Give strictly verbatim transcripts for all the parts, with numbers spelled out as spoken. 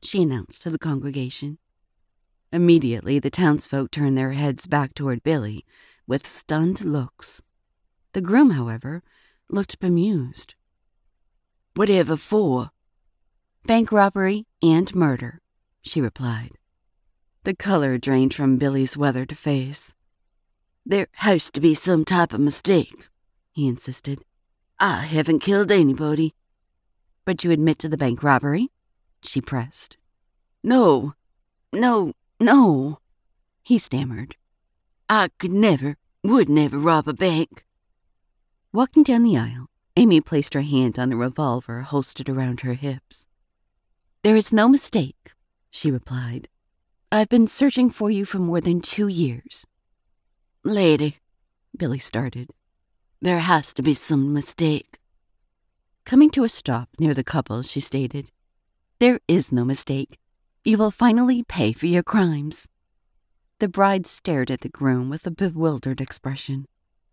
she announced to the congregation. Immediately, the townsfolk turned their heads back toward Billy with stunned looks. The groom, however, looked bemused. "Whatever for?" "Bank robbery and murder," she replied. The color drained from Billy's weathered face. "There has to be some type of mistake," he insisted. "I haven't killed anybody." "But you admit to the bank robbery?" she pressed. "No, no, no," he stammered. "I could never, would never rob a bank." Walking down the aisle, Amy placed her hand on the revolver holstered around her hips. "There is no mistake," she replied. "I've been searching for you for more than two years." "Lady," Billy started, "there has to be some mistake." Coming to a stop near the couple, she stated, "There is no mistake. You will finally pay for your crimes." The bride stared at the groom with a bewildered expression.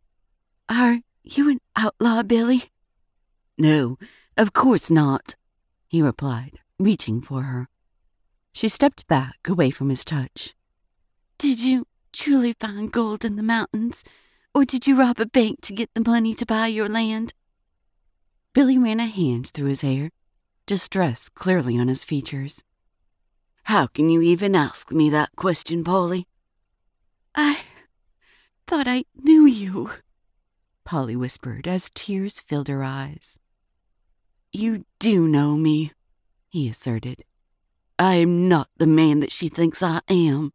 "Are you an outlaw, Billy?" "No, of course not," he replied, reaching for her. She stepped back, away from his touch. "Did you truly find gold in the mountains, or did you rob a bank to get the money to buy your land?" Billy ran a hand through his hair, distress clearly on his features. "How can you even ask me that question, Polly?" "I thought I knew you," Polly whispered as tears filled her eyes. "You do know me," he asserted. "I am not the man that she thinks I am."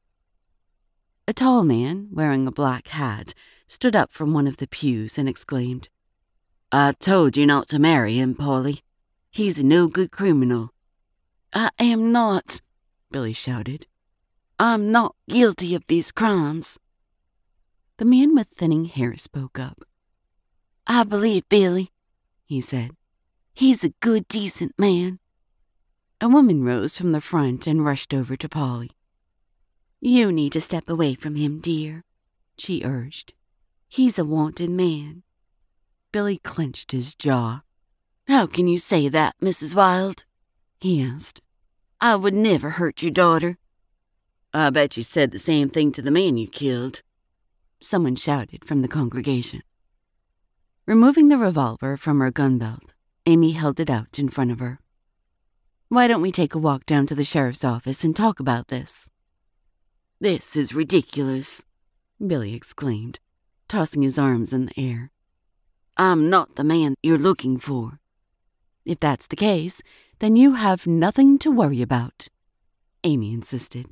A tall man, wearing a black hat, stood up from one of the pews and exclaimed, "I told you not to marry him, Polly. He's a no-good criminal." "I am not," Billy shouted. "I'm not guilty of these crimes." The man with thinning hair spoke up. "I believe Billy," he said. "He's a good, decent man." A woman rose from the front and rushed over to Polly. "You need to step away from him, dear," she urged. "He's a wanted man." Billy clenched his jaw. "How can you say that, Missus Wilde?" he asked. "I would never hurt your daughter." "I bet you said the same thing to the man you killed," someone shouted from the congregation. Removing the revolver from her gun belt, Amy held it out in front of her. "Why don't we take a walk down to the sheriff's office and talk about this?" "This is ridiculous," Billy exclaimed, tossing his arms in the air. "I'm not the man you're looking for." "If that's the case, then you have nothing to worry about," Amy insisted.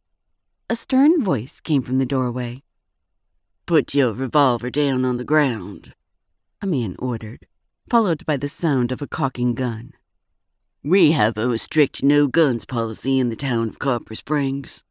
A stern voice came from the doorway. "Put your revolver down on the ground," a man ordered, followed by the sound of a cocking gun. "We have a strict no-guns policy in the town of Copper Springs."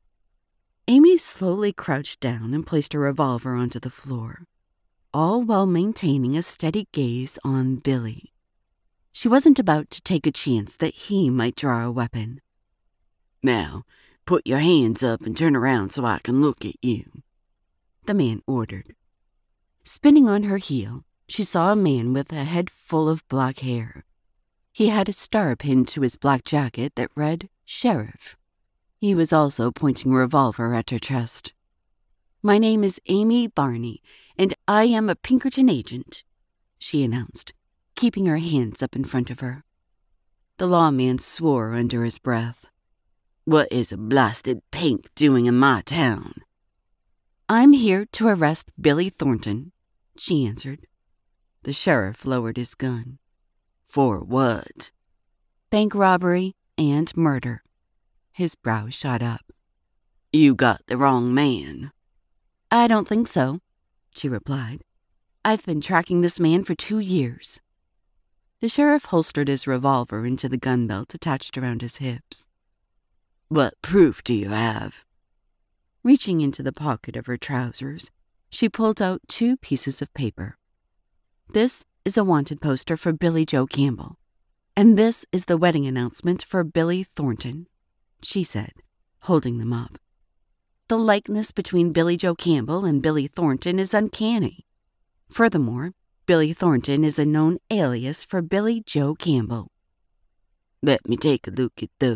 Amy slowly crouched down and placed her revolver onto the floor, all while maintaining a steady gaze on Billy. She wasn't about to take a chance that he might draw a weapon. "Now, put your hands up and turn around so I can look at you," the man ordered. Spinning on her heel, she saw a man with a head full of black hair. He had a star pinned to his black jacket that read Sheriff. He was also pointing a revolver at her chest. "My name is Amy Barney, and I am a Pinkerton agent," she announced, keeping her hands up in front of her. The lawman swore under his breath. "What is a blasted pink doing in my town?" "I'm here to arrest Billy Thornton," she answered. The sheriff lowered his gun. "For what?" "Bank robbery and murder." His brow shot up. "You got the wrong man." "I don't think so," she replied. "I've been tracking this man for two years." The sheriff holstered his revolver into the gun belt attached around his hips. "What proof do you have?" Reaching into the pocket of her trousers, she pulled out two pieces of paper. "This is a wanted poster for Billy Joe Campbell, and this is the wedding announcement for Billy Thornton," she said, holding them up. "The likeness between Billy Joe Campbell and Billy Thornton is uncanny. Furthermore, Billy Thornton is a known alias for Billy Joe Campbell." "Let me take a look at those."